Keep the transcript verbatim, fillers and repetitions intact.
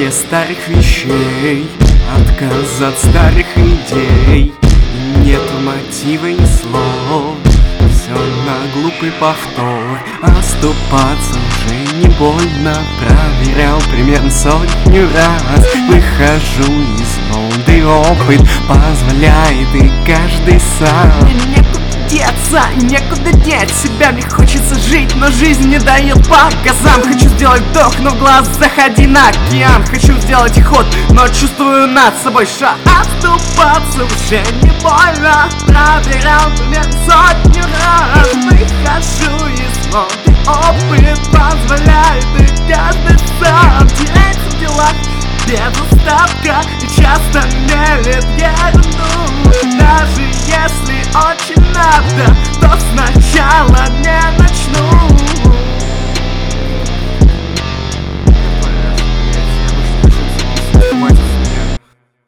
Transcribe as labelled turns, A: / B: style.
A: Серия старых вещей, отказ от старых идей. Нет мотива и слов, все на глупый повтор. Оступаться уже не больно, проверял примерно сотню раз. Выхожу из моды, опыт позволяет и каждый сам.
B: Мне некуда деться, некуда деть себя. Мне хочется жить, но жизнь не дает по газам. Хочу сделать вдох, но в глаз заходи на океан. Хочу сделать ход, но чувствую над собой шаг. Оступаться уже не больно, проверял примерно сотню раз. Выхожу из моды, опыт позволяет и каждый сам. Теряется в делах без остатка и часто мелет ерунду.